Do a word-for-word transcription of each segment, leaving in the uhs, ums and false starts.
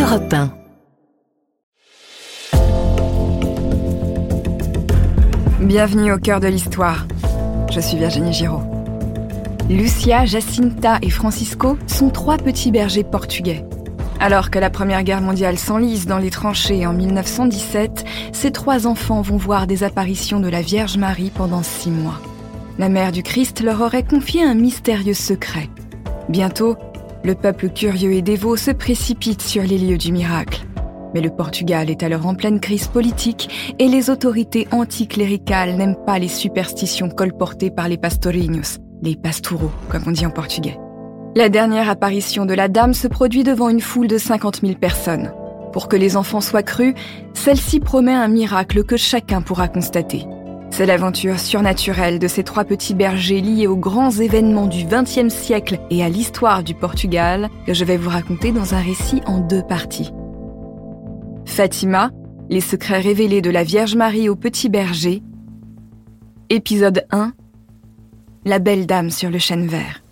Europe un. Bienvenue au cœur de l'histoire. Je suis Virginie Giraud. Lucia, Jacinta et Francisco sont trois petits bergers portugais. Alors que la Première Guerre mondiale s'enlise dans les tranchées en mille neuf cent dix-sept, ces trois enfants vont voir des apparitions de la Vierge Marie pendant six mois. La mère du Christ leur aurait confié un mystérieux secret. Bientôt, le peuple curieux et dévot se précipite sur les lieux du miracle. Mais le Portugal est alors en pleine crise politique et les autorités anticléricales n'aiment pas les superstitions colportées par les pastorinhos, les pastoureaux, comme on dit en portugais. La dernière apparition de la dame se produit devant une foule de cinquante mille personnes. Pour que les enfants soient crus, celle-ci promet un miracle que chacun pourra constater. C'est l'aventure surnaturelle de ces trois petits bergers liés aux grands événements du vingtième siècle et à l'histoire du Portugal que je vais vous raconter dans un récit en deux parties. Fatima, les secrets révélés de la Vierge Marie aux petits bergers. Épisode un, la belle dame sur le chêne vert.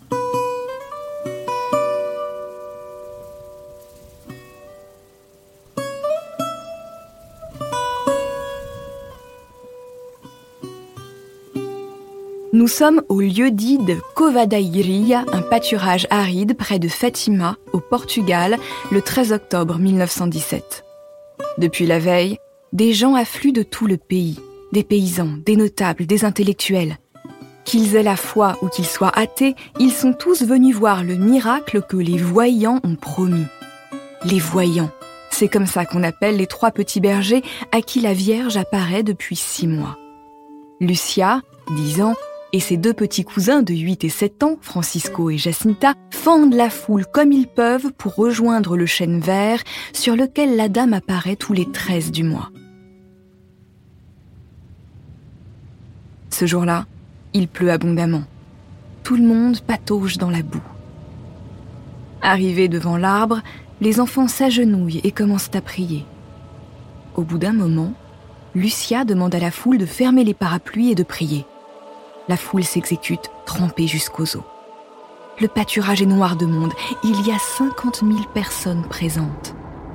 Nous sommes au lieu-dit de Cova da Iria, un pâturage aride près de Fatima, au Portugal, le treize octobre mille neuf cent dix-sept. Depuis la veille, des gens affluent de tout le pays, des paysans, des notables, des intellectuels. Qu'ils aient la foi ou qu'ils soient athées, ils sont tous venus voir le miracle que les voyants ont promis. Les voyants, c'est comme ça qu'on appelle les trois petits bergers à qui la Vierge apparaît depuis six mois. Lucia, dix ans, et ses deux petits cousins de huit et sept ans, Francisco et Jacinta, fendent la foule comme ils peuvent pour rejoindre le chêne vert sur lequel la dame apparaît tous les treize du mois. Ce jour-là, il pleut abondamment. Tout le monde patauge dans la boue. Arrivés devant l'arbre, les enfants s'agenouillent et commencent à prier. Au bout d'un moment, Lucia demande à la foule de fermer les parapluies et de prier. La foule s'exécute, trempée jusqu'aux os. Le pâturage est noir de monde. Il y a cinquante mille personnes présentes.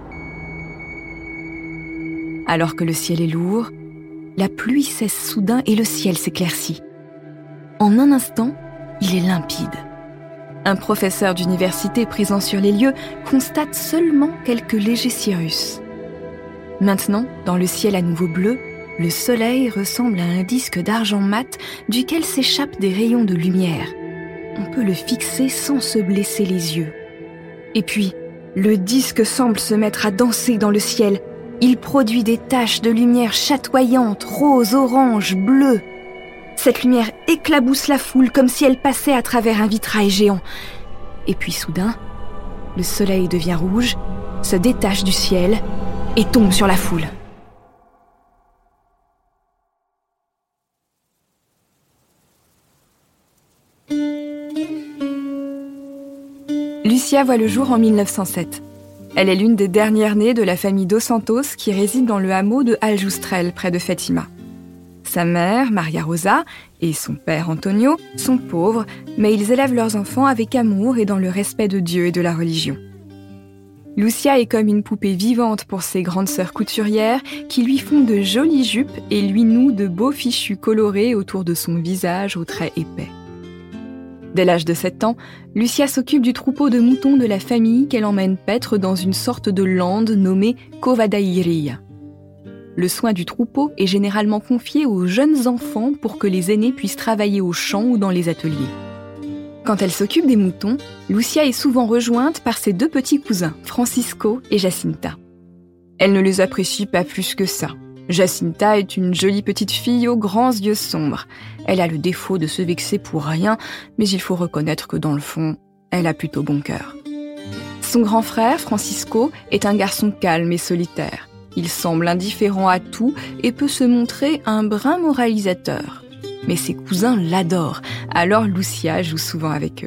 Alors que le ciel est lourd, la pluie cesse soudain et le ciel s'éclaircit. En un instant, il est limpide. Un professeur d'université présent sur les lieux constate seulement quelques légers cirrus. Maintenant, dans le ciel à nouveau bleu, le soleil ressemble à un disque d'argent mat duquel s'échappent des rayons de lumière. On peut le fixer sans se blesser les yeux. Et puis, le disque semble se mettre à danser dans le ciel. Il produit des taches de lumière chatoyantes, roses, oranges, bleues. Cette lumière éclabousse la foule comme si elle passait à travers un vitrail géant. Et puis soudain, le soleil devient rouge, se détache du ciel et tombe sur la foule. Lucia voit le jour en mille neuf cent sept. Elle est l'une des dernières nées de la famille dos Santos qui réside dans le hameau de Aljustrel, près de Fatima. Sa mère, Maria Rosa, et son père, Antonio, sont pauvres, mais ils élèvent leurs enfants avec amour et dans le respect de Dieu et de la religion. Lucia est comme une poupée vivante pour ses grandes sœurs couturières qui lui font de jolies jupes et lui nouent de beaux fichus colorés autour de son visage aux traits épais. Dès l'âge de sept ans, Lucia s'occupe du troupeau de moutons de la famille qu'elle emmène paître dans une sorte de lande nommée Cova da Iria. Le soin du troupeau est généralement confié aux jeunes enfants pour que les aînés puissent travailler aux champs ou dans les ateliers. Quand elle s'occupe des moutons, Lucia est souvent rejointe par ses deux petits cousins, Francisco et Jacinta. Elle ne les apprécie pas plus que ça. Jacinta est une jolie petite fille aux grands yeux sombres. Elle a le défaut de se vexer pour rien, mais il faut reconnaître que dans le fond, elle a plutôt bon cœur. Son grand frère, Francisco, est un garçon calme et solitaire. Il semble indifférent à tout et peut se montrer un brin moralisateur. Mais ses cousins l'adorent, alors Lucia joue souvent avec eux.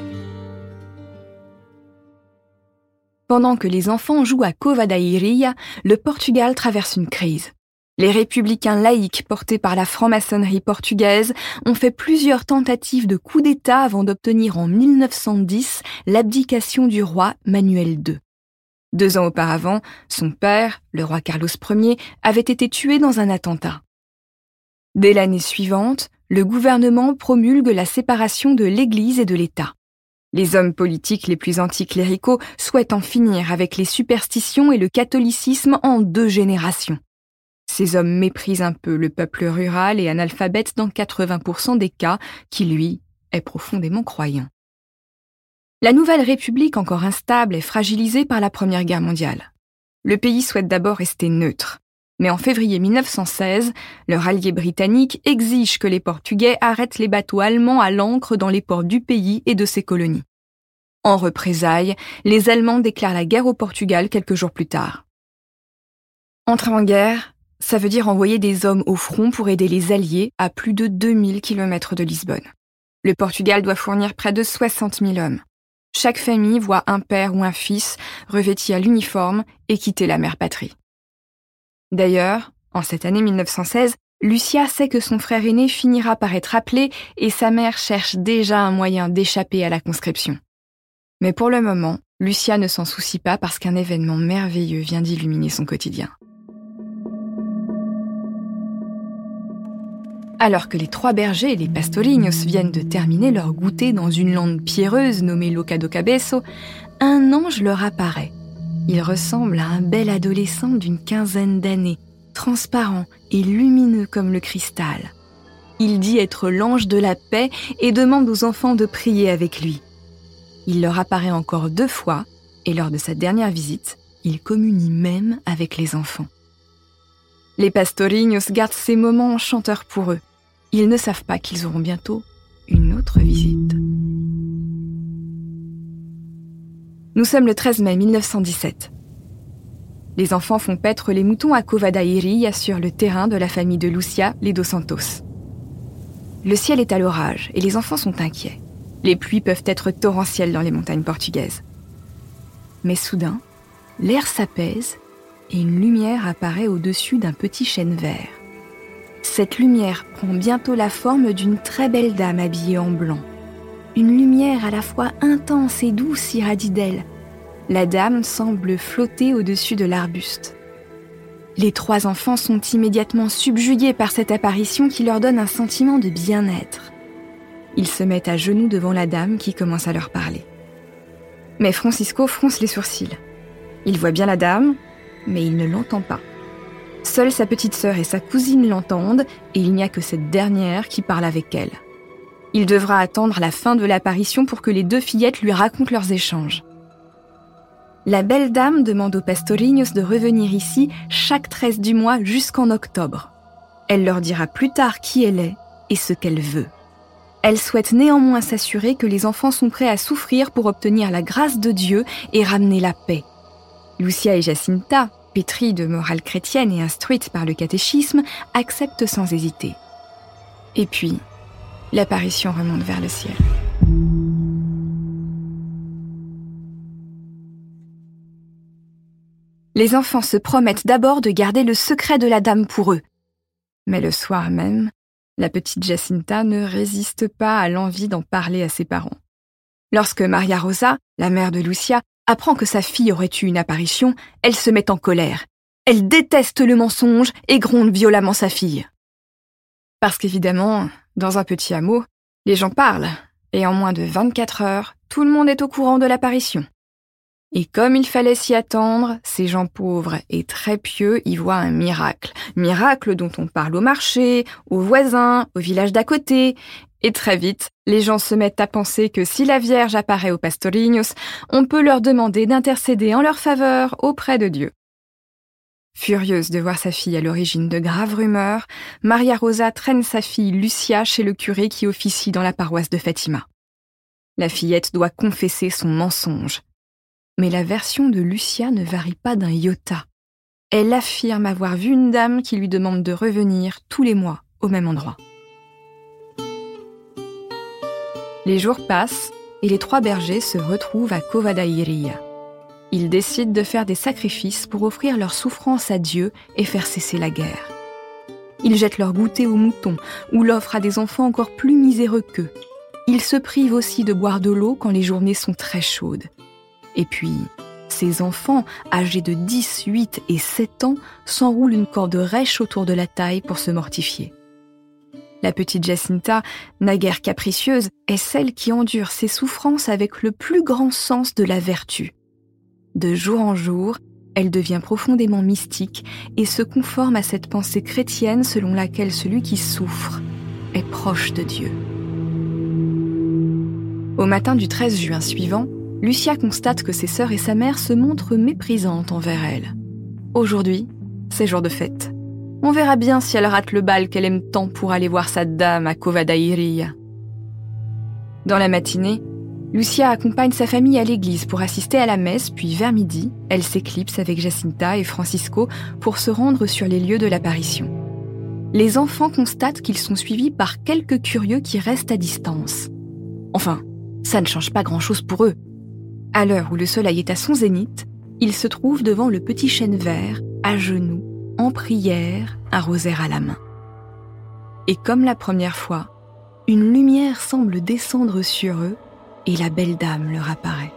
Pendant que les enfants jouent à Cova da Iria, le Portugal traverse une crise. Les républicains laïcs portés par la franc-maçonnerie portugaise ont fait plusieurs tentatives de coup d'État avant d'obtenir en mille neuf cent dix l'abdication du roi Manuel deux. Deux ans auparavant, son père, le roi Carlos Ier, avait été tué dans un attentat. Dès l'année suivante, le gouvernement promulgue la séparation de l'Église et de l'État. Les hommes politiques les plus anticléricaux souhaitent en finir avec les superstitions et le catholicisme en deux générations. Ces hommes méprisent un peu le peuple rural et analphabète dans quatre-vingts pour cent des cas, qui, lui, est profondément croyant. La nouvelle République, encore instable, est fragilisée par la Première Guerre mondiale. Le pays souhaite d'abord rester neutre. Mais en février mille neuf cent seize, leur allié britannique exige que les Portugais arrêtent les bateaux allemands à l'ancre dans les ports du pays et de ses colonies. En représailles, les Allemands déclarent la guerre au Portugal quelques jours plus tard. Entrer en guerre, ça veut dire envoyer des hommes au front pour aider les Alliés à plus de deux mille kilomètres de Lisbonne. Le Portugal doit fournir près de soixante mille hommes. Chaque famille voit un père ou un fils revêti à l'uniforme et quitter la mère patrie. D'ailleurs, en cette année mille neuf cent seize, Lucia sait que son frère aîné finira par être appelé et sa mère cherche déjà un moyen d'échapper à la conscription. Mais pour le moment, Lucia ne s'en soucie pas parce qu'un événement merveilleux vient d'illuminer son quotidien. Alors que les trois bergers et les pastorinhos viennent de terminer leur goûter dans une lande pierreuse nommée Loca do Cabeço, un ange leur apparaît. Il ressemble à un bel adolescent d'une quinzaine d'années, transparent et lumineux comme le cristal. Il dit être l'ange de la paix et demande aux enfants de prier avec lui. Il leur apparaît encore deux fois et lors de sa dernière visite, il communie même avec les enfants. Les pastorinhos gardent ces moments enchanteurs pour eux. Ils ne savent pas qu'ils auront bientôt une autre visite. Nous sommes le treize mai mille neuf cent dix-sept. Les enfants font paître les moutons à Cova da Iria sur le terrain de la famille de Lucia, les Dos Santos. Le ciel est à l'orage et les enfants sont inquiets. Les pluies peuvent être torrentielles dans les montagnes portugaises. Mais soudain, l'air s'apaise et une lumière apparaît au-dessus d'un petit chêne vert. Cette lumière prend bientôt la forme d'une très belle dame habillée en blanc. Une lumière à la fois intense et douce irradie d'elle. La dame semble flotter au-dessus de l'arbuste. Les trois enfants sont immédiatement subjugués par cette apparition qui leur donne un sentiment de bien-être. Ils se mettent à genoux devant la dame qui commence à leur parler. Mais Francisco fronce les sourcils. Il voit bien la dame, mais il ne l'entend pas. Seule sa petite sœur et sa cousine l'entendent et il n'y a que cette dernière qui parle avec elle. Il devra attendre la fin de l'apparition pour que les deux fillettes lui racontent leurs échanges. La belle dame demande aux pastorinhos de revenir ici chaque treize du mois jusqu'en octobre. Elle leur dira plus tard qui elle est et ce qu'elle veut. Elle souhaite néanmoins s'assurer que les enfants sont prêts à souffrir pour obtenir la grâce de Dieu et ramener la paix. Lucia et Jacinta, pétries de morale chrétienne et instruites par le catéchisme, acceptent sans hésiter. Et puis, l'apparition remonte vers le ciel. Les enfants se promettent d'abord de garder le secret de la dame pour eux. Mais le soir même, la petite Jacinta ne résiste pas à l'envie d'en parler à ses parents. Lorsque Maria Rosa, la mère de Lucia, apprend que sa fille aurait eu une apparition, elle se met en colère. Elle déteste le mensonge et gronde violemment sa fille. Parce qu'évidemment, dans un petit hameau, les gens parlent, et en moins de vingt-quatre heures, tout le monde est au courant de l'apparition. Et comme il fallait s'y attendre, ces gens pauvres et très pieux y voient un miracle. Miracle dont on parle au marché, aux voisins, au village d'à côté. Et très vite, les gens se mettent à penser que si la Vierge apparaît aux pastorinhos, on peut leur demander d'intercéder en leur faveur auprès de Dieu. Furieuse de voir sa fille à l'origine de graves rumeurs, Maria Rosa traîne sa fille Lucia chez le curé qui officie dans la paroisse de Fatima. La fillette doit confesser son mensonge. Mais la version de Lucia ne varie pas d'un iota. Elle affirme avoir vu une dame qui lui demande de revenir tous les mois au même endroit. Les jours passent et les trois bergers se retrouvent à Cova da Iria. Ils décident de faire des sacrifices pour offrir leur souffrance à Dieu et faire cesser la guerre. Ils jettent leur goûter aux moutons ou l'offrent à des enfants encore plus miséreux qu'eux. Ils se privent aussi de boire de l'eau quand les journées sont très chaudes. Et puis, ses enfants, âgés de dix, huit et sept ans, s'enroulent une corde rêche autour de la taille pour se mortifier. La petite Jacinta, naguère capricieuse, est celle qui endure ses souffrances avec le plus grand sens de la vertu. De jour en jour, elle devient profondément mystique et se conforme à cette pensée chrétienne selon laquelle celui qui souffre est proche de Dieu. Au matin du treize juin suivant, Lucia constate que ses sœurs et sa mère se montrent méprisantes envers elle. Aujourd'hui, c'est jour de fête. On verra bien si elle rate le bal qu'elle aime tant pour aller voir sa dame à Cova da Iria. Dans la matinée, Lucia accompagne sa famille à l'église pour assister à la messe, puis vers midi, elle s'éclipse avec Jacinta et Francisco pour se rendre sur les lieux de l'apparition. Les enfants constatent qu'ils sont suivis par quelques curieux qui restent à distance. Enfin, ça ne change pas grand-chose pour eux. À l'heure où le soleil est à son zénith, ils se trouvent devant le petit chêne vert, à genoux, en prière, un rosaire à la main. Et comme la première fois, une lumière semble descendre sur eux et la belle dame leur apparaît.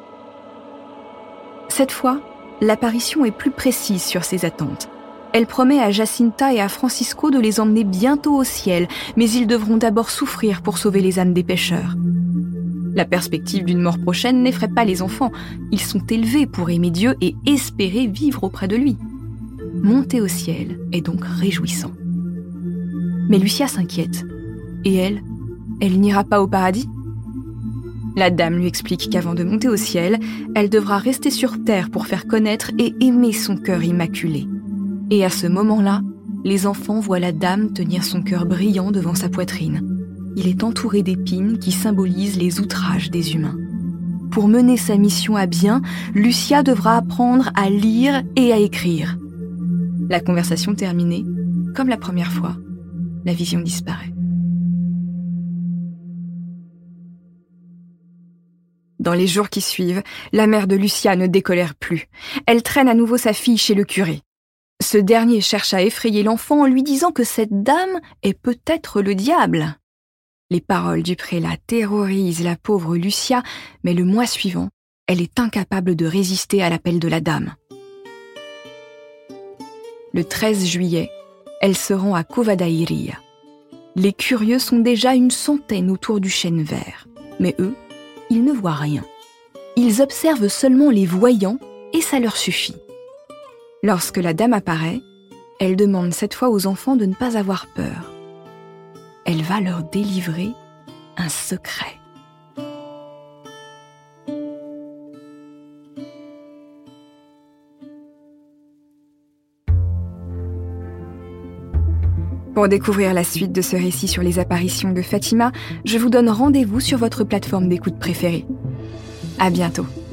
Cette fois, l'apparition est plus précise sur ses attentes. Elle promet à Jacinta et à Francisco de les emmener bientôt au ciel, mais ils devront d'abord souffrir pour sauver les âmes des pécheurs. La perspective d'une mort prochaine n'effraie pas les enfants. Ils sont élevés pour aimer Dieu et espérer vivre auprès de lui. Monter au ciel est donc réjouissant. Mais Lucia s'inquiète. Et elle, elle n'ira pas au paradis ? La dame lui explique qu'avant de monter au ciel, elle devra rester sur terre pour faire connaître et aimer son cœur immaculé. Et à ce moment-là, les enfants voient la dame tenir son cœur brillant devant sa poitrine. Il est entouré d'épines qui symbolisent les outrages des humains. Pour mener sa mission à bien, Lucia devra apprendre à lire et à écrire. La conversation terminée, comme la première fois, la vision disparaît. Dans les jours qui suivent, la mère de Lucia ne décolère plus. Elle traîne à nouveau sa fille chez le curé. Ce dernier cherche à effrayer l'enfant en lui disant que cette dame est peut-être le diable. Les paroles du prélat terrorisent la pauvre Lucia, mais le mois suivant, elle est incapable de résister à l'appel de la dame. Le treize juillet, elle se rend à Cova da Iria. Les curieux sont déjà une centaine autour du chêne vert, mais eux, ils ne voient rien. Ils observent seulement les voyants et ça leur suffit. Lorsque la dame apparaît, elle demande cette fois aux enfants de ne pas avoir peur. Elle va leur délivrer un secret. Pour découvrir la suite de ce récit sur les apparitions de Fatima, je vous donne rendez-vous sur votre plateforme d'écoute préférée. À bientôt.